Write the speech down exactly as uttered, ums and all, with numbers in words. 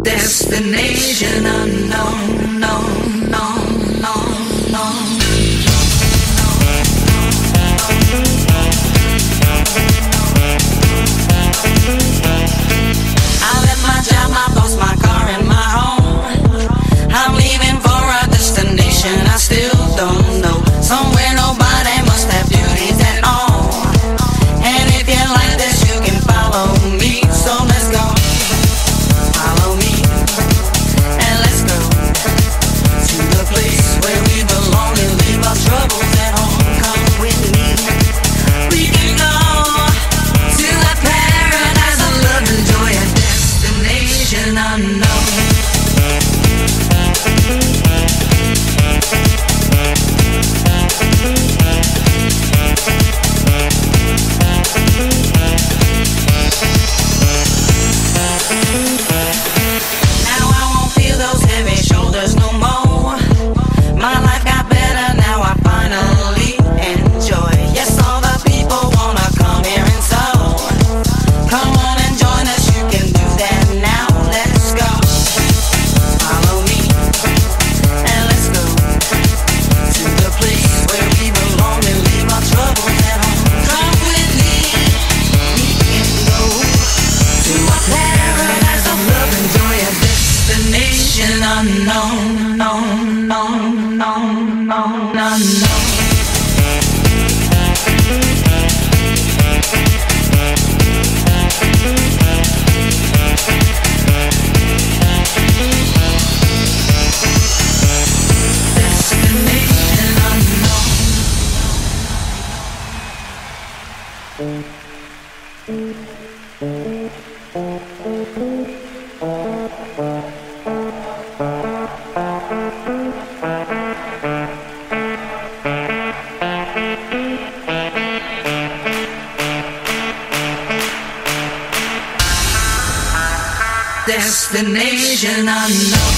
Destination unknown, no, no, no, no. I left my job, my boss, my car, and my home. I'm leaving for a destination I still don't know. Somewhere nobody must have duties at all. And if you like this, you can follow me. So let's go. Follow me. And let's go to the place where we belong and leave our troubles at home. Come with me. We can go to a paradise of love and joy, a destination unknown. Now I won't feel those heavy shoulders no more. My life got better now, I finally enjoy. Yes, all the people wanna come here and so come on and join us, you can do that now. Let's go. Follow me and let's go to the place where we belong and leave our troubles at home. Come with me, we can go to a paradise of love and joy, a destination unknown, no, no, no, no, unknown. Destination unknown. Destination unknown.